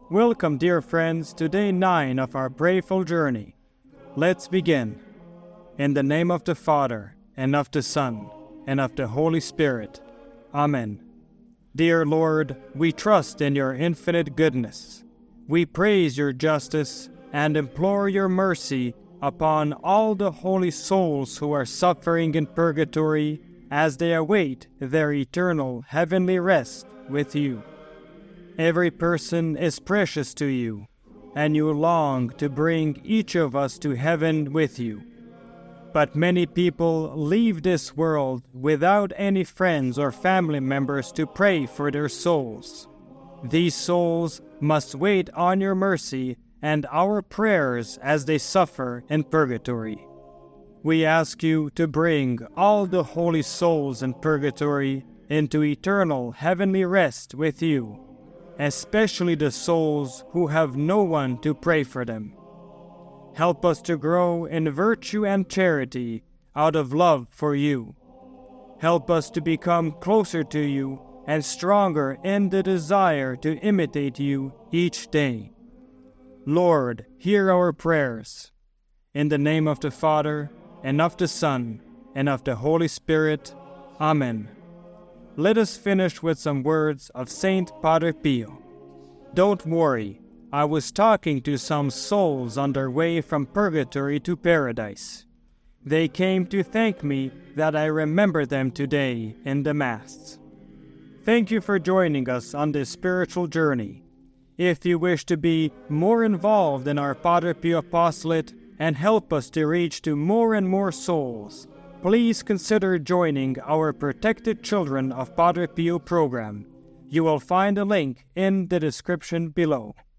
Welcome, dear friends, to day 9 of our prayerful journey. Let's begin. In the name of the Father, and of the Son, and of the Holy Spirit. Amen. Dear Lord, we trust in your infinite goodness. We praise your justice and implore your mercy upon all the holy souls who are suffering in purgatory as they await their eternal heavenly rest with you. Every person is precious to you, and you long to bring each of us to heaven with you. But many people leave this world without any friends or family members to pray for their souls. These souls must wait on your mercy and our prayers as they suffer in purgatory. We ask you to bring all the holy souls in purgatory into eternal heavenly rest with you, especially the souls who have no one to pray for them. Help us to grow in virtue and charity out of love for you. Help us to become closer to you and stronger in the desire to imitate you each day. Lord, hear our prayers. In the name of the Father, and of the Son, and of the Holy Spirit. Amen. Let us finish with some words of Saint Padre Pio. Don't worry, I was talking to some souls on their way from purgatory to paradise. They came to thank me that I remember them today in the Mass. Thank you for joining us on this spiritual journey. If you wish to be more involved in our Padre Pio apostolate and help us to reach to more and more souls, please consider joining our Protected Children of Padre Pio program. You will find a link in the description below.